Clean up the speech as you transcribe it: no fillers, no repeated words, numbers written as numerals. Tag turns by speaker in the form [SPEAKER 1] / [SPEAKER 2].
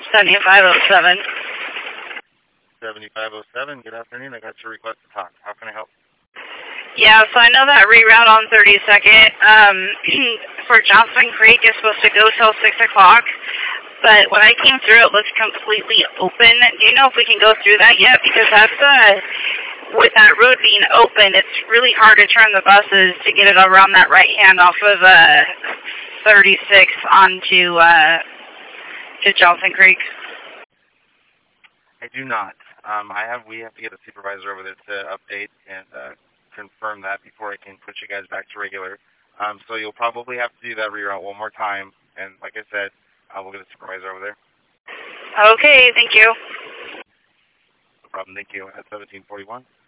[SPEAKER 1] 7507.
[SPEAKER 2] 7507, good afternoon. I got your request to talk. How can I help?
[SPEAKER 1] Yeah, so I know that reroute on 32nd for Johnson Creek is supposed to go till 6 o'clock, but when I came through, it looks completely open. Do you know if we can go through that yet? Because that's, with that road being open, it's really hard to turn the buses to get it around that right hand off of 36 onto to Johnson Creek.
[SPEAKER 2] I do not. We have to get a supervisor over there to update and confirm that before I can put you guys back to regular. So you'll probably have to do that reroute one more time. And like I said, we'll get a supervisor over there.
[SPEAKER 1] Okay, thank you.
[SPEAKER 2] No problem. Thank you. At 1741.